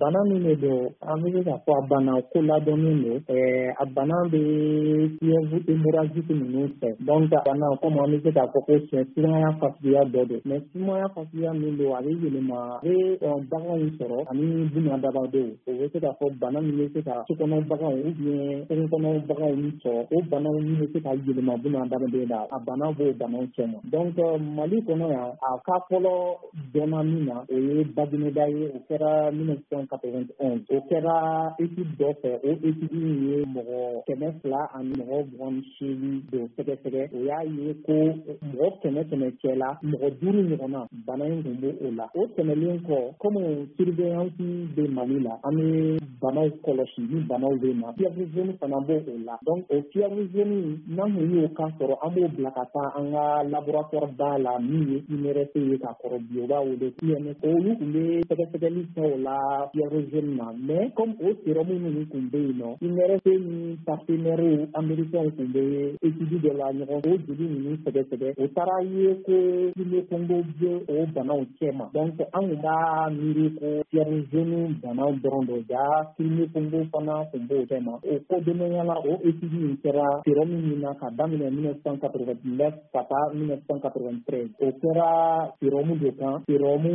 bana min de don an bɛ ka fɔ a bana ko ladɔnnen don a bana bɛ fièvre hémorragique ninnu fɛ donc a bana comme an bɛ se k'a fɔ ko sumaya fasuguya dɔ don mais sumaya fasuguya min don a bɛ yɛlɛma a bɛ baganw sɔrɔ ani bunahadamadenw o bɛ se k'a fɔ bana min bɛ se ka sokɔnɔ baganw ou bien kɔnɔ baganw sɔrɔ o banaw min bɛ se ka yɛlɛma bunahadamaden la a bana b'o banaw cɛ ma donc Mali kɔnɔ yan a ka fɔlɔ dɔnna min na o ye Bagineda ye o kɛra 1991 o kɛra étude dɔ fɛ o étude in ye mɔgɔ 200 ani mɔgɔ 28 don sɛgɛsɛgɛ o y'a ye ko mɔgɔ 100 cɛ la mɔgɔ 5 ɲɔgɔnna bana in tun b'o o la o tɛmɛnen kɔ comme surveillance bɛ Mali la an bɛ banaw kɔlɔsi ni banaw bɛ na fièvre jaune fana b'o o la donc o fièvre jaune n'an kun y'o cas sɔrɔ an b'o bila ka taa an ka laboratoire ba la min ye INRS ye k'a kɔrɔ bi o b'a wele INS olu tun bɛ sɛgɛsɛgɛli kɛ o la fièvre jaune na mais comme o sérum minnu tun bɛ yen nɔ INRS ni partenaires américains tun bɛ étude dɔ la ɲɔgɔn o joli ninnu sɛgɛsɛgɛ o taara ye ko Guinée Congo bɛ o banaw cɛ ma donc an kun b'a miiri ko fièvre jaune banaw dɔrɔn don ja Guinée Congo fana tun b'o cɛ ma o ko dɔnniyala la o étude in kɛra sérum min na ka daminɛ 1989 ka taa 1993 o kɛra sérum de kan sérum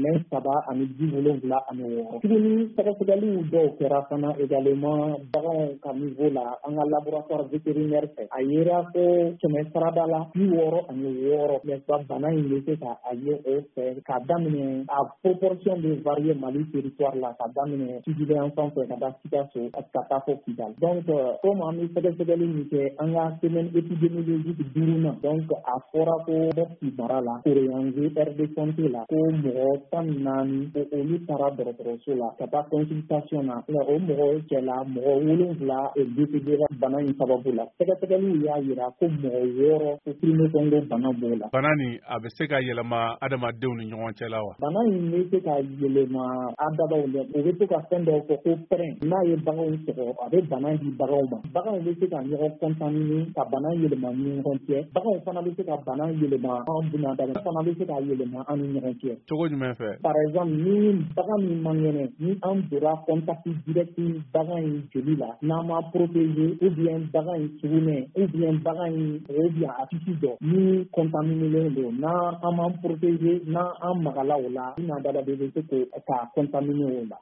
376 ani 6 tuguni sɛgɛsɛgɛliw dɔw kɛra fana également baganw ka niveau la an ka laboratoire vétérinaire fɛ a yera ko 100 la 66 n'est-ce pas bana in bɛ se ka a ye o fɛ ka daminɛ a proportion de varier Mali territoire la ka daminɛ Sidibé sanfɛ ka taa Sikaso ka taa fɔ Kidal donc comme an bɛ sɛgɛsɛgɛli min kɛ an ka semaine épidémiologique 5nan donc a fɔra ko Mopti mara la Koroyange aire de santé la ko mɔgɔ 14 ko olu taara dɔgɔtɔrɔso la ka taa consultation na o mɔgɔ cɛla mɔgɔ 7 décédera bana in sababu la sɛgɛsɛgɛliw y'a yira ko mɔgɔ 6 ko Guinée Congo bana b'o la bana nin a bɛ se ka yɛlɛma adamadenw ni ɲɔgɔn cɛ la wa bana in bɛ se ka yɛlɛma adamaw la o bɛ se ka fɛn dɔw fɔ ko pɛrɛn n'a ye baganw sɔgɔ a bɛ bana di baganw ma baganw bɛ se ka ɲɔgɔn contaminer ka bana yɛlɛma ni ɲɔgɔn cɛ baganw fana bɛ se ka bana yɛlɛma an bunahadamaden fana bɛ se ka yɛlɛma an ni ɲɔgɔn cɛ cogo jumɛn fɛ par exemple ni bagan min man kɛnɛ ni an donna contact direct bagan in joli la n'an ma protéger ou bien bagan in sugunɛ ou bien bagan in ou bien a tisi dɔ ni contaminelen don n'an m'an protéger n'an magala o la bunahadamaden bɛ se ka contaminer o la